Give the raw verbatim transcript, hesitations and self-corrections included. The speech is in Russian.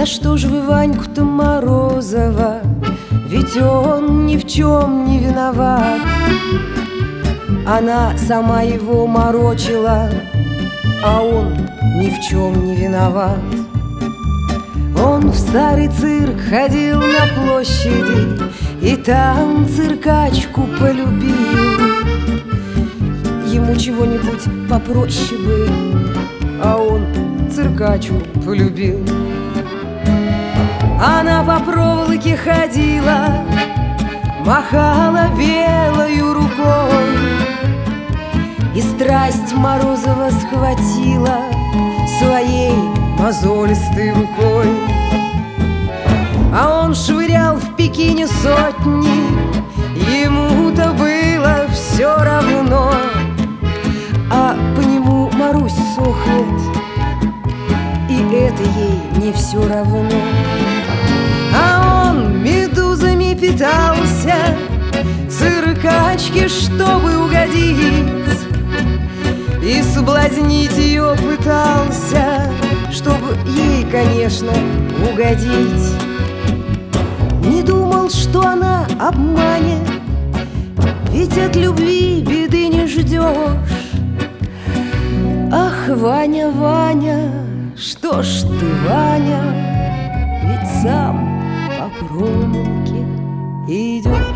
За что ж вы Ваньку-то Морозова? Ведь он ни в чем не виноват. Она сама его морочила, а он ни в чем не виноват. Он в старый цирк ходил на площади и там циркачку полюбил. Ему чего-нибудь попроще бы, а он циркачку полюбил. Она по проволоке ходила, махала белою рукой, и страсть Морозова схватила своей мозолистой рукой. А он швырял в Пекине сотни, ему-то было все равно. А по нему Марусь сохнет, и это ей не все равно. А он медузами питался, циркачке, чтобы угодить, и соблазнить ее пытался, чтобы ей, конечно, угодить. Не думал, что она обманет, ведь от любви беды не ждешь. Ах, Ваня, Ваня, что ж ты, Ваня, ведь сам по проволоке идешь.